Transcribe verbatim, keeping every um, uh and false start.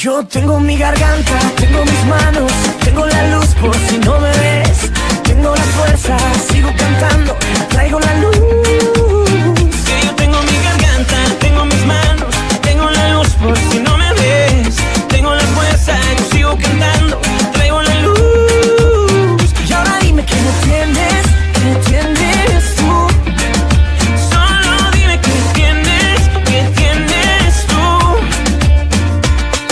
Yo tengo mi garganta, tengo mis manos, tengo la luz por si no me ves. Tengo la fuerza, sigo cantando.